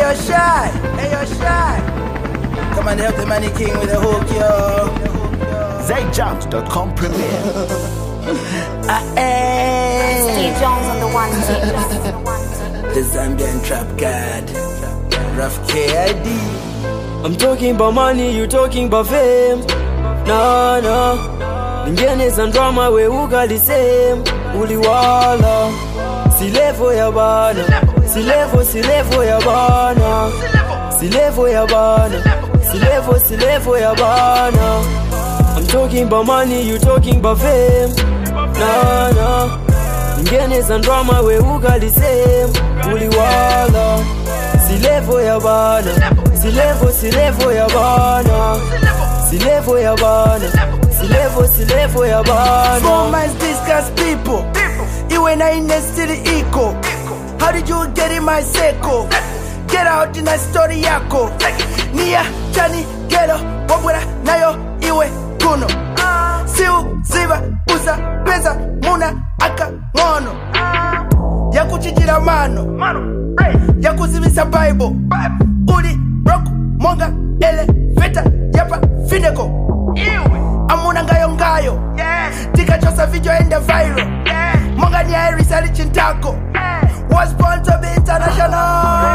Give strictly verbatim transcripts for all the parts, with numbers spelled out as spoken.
yo, Shy. Hey, yo, Shy. Come and help the Money King with a hook, yo. Zay Jones dot com premiere. Ah, eh. Steve Jones on the one team. The Zambian Trap God. Rough K I D. I'm talking about money, you talking about fame. Nah, nah. Ningeneza drama we ugali same. Uliwala. Si levo ya bana. Si levo, si levo ya bana. Si levo ya bana. Si levo, si levo ya bana. I'm talking about money, you talking about fame. Nah, nah. Ningeneza drama we ugali same. Uliwala. Si levo ya bana. Si levo, si levo ya bana. Si levo ya bana. Si levo, si levo ya bana. Four minds discuss people. You and I in the city eco. How did you get in my circle? Get out in a story yako. Nia, Chani, Ghetto, Wabura, Nayo, Iwe, Kuno. Siu, Ziva, Uza, Pesa, Muna, Aka, Mono. Yaku chichira mano. Yaku zivisa Bible. Uli, Roku, Monga, Ele, Veta, Yapa, Fineko. Amuna ngayo ngayo. Tika chosa video ende viral. Monga ni Iris alichintako. Was born to be international.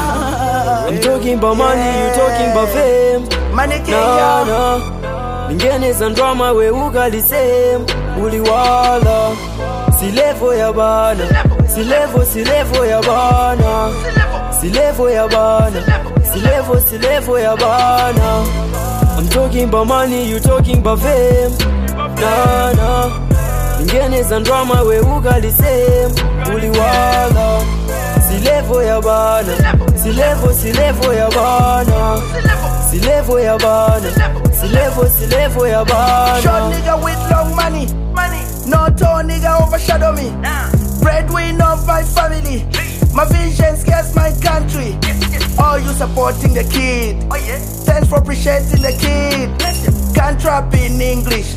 I'm talking about money, you talking about fame. Money King, Nah, yo. nah. Ningeneza drama we ugali same. Uliwala. Si levo ya bana. Si levo, si levo ya bana. Si levo ya bana. Si levo, si levo ya bana. I'm talking about money, you talking about fame. Nah, nah. Ningeneza drama we ugali same. Uliwala. Si levo ya bana. Si levo, si levo ya bana. Si levo ya bana. Si levo, si levo ya bana. Short nigga with long money. Money. No tall nigga overshadow me. Breadwinner of my family. My vision scares my country. All you supporting the kid. Thanks for appreciating the kid. Can't rap in English.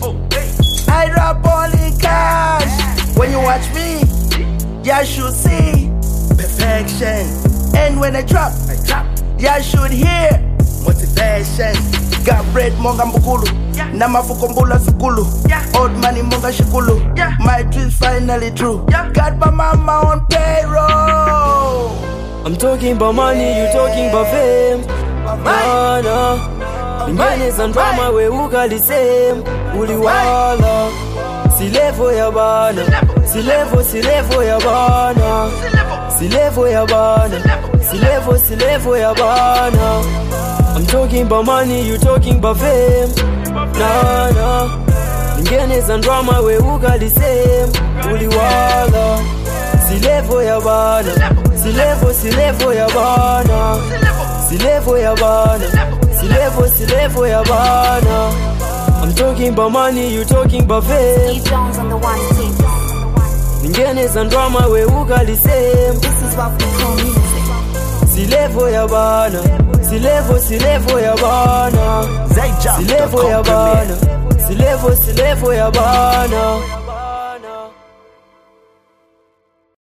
I rap only cash. When you watch me, you should see perfection. And when I drop, I drop. You should hear motivation. Got bread monga mbukulu. Na mafuko mbula sukulu. Old money monga shikulu. My dreams finally true. Got my mama on payroll. I'm talking about money, you talking about fame. Nah, nah. Ningeneza drama we ugali same. Uliwala. Si levo ya bana. Si levo, si levo ya bana. Si levo ya bana. Si levo, si levo ya bana. I'm talking about money, you talking about fame. Nah, nah. Ningeneza drama we ugali same. Uliwala. Si levo ya bana. Si levo, si levo ya bana. Si levo ya bana. Si levo, si levo ya bana. I'm talking about money, you talking about fame. Steve Jones on the one team. Ningeneza drama we ugali same. This is what we call music. Si levo ya bana. Si levo, si levo ya bana. Zay Si Jones dot levo ya com premiere. bana. Si levo, si levo ya bana.